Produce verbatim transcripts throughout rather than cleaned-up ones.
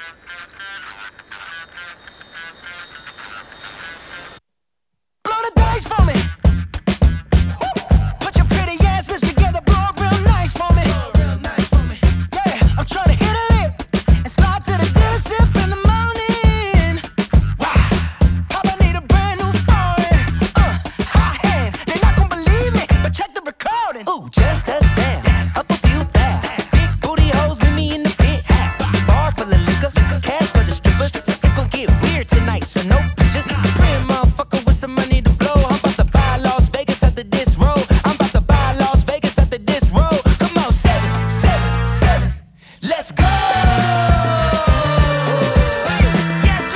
Blow the dice for me. Put your pretty ass lips together, blow it real nice for me. Yeah, I'm trying to hit a lick and slide to the dealership in the morning. Wow, Papa need a brand new foreign. Uh, hot hand, they're not gonna believe me, but check the recording. Ooh, just touched down, up a few thou. Big booty hoes meet me in the penthouse. Bar full of liquor, cash for the strippers. It's gonna get weird tonight, so no pictures. Pretty motherfucker with some money to blow. I'm about to buy Las Vegas after this roll. I'm about to buy Las Vegas after this roll. Come on, seven, seven, seven. Let's go. Yes,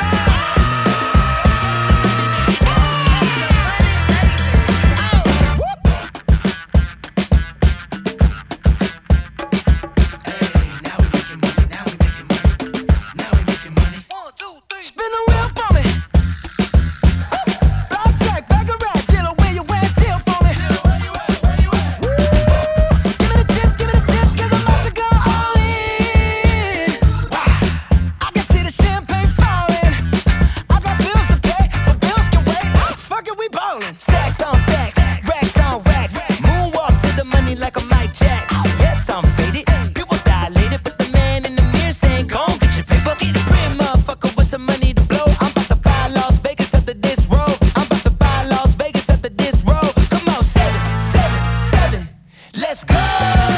spin the wheel for me. Blackjack, baccarat, dealer, where you at? Deal for me. Woo! Give me the tips, give me the tips, 'cause I'm about to go all in. Wow, I can see the champagne falling. I got bills to pay, but bills can wait. Fuck it, we ballin'. Stacks on stacks, racks on racks. Moonwalk to the money like a Mike Jack. Yes, I'm faded, pupils dilated, but the man in the mirror saying, "Go on, get your paper." Get a pretty motherfucker with some money to blow. I'm about to buy Las Vegas after this roll. I'm about to buy Las Vegas after this roll. Come on, seven, seven, seven. Let's go.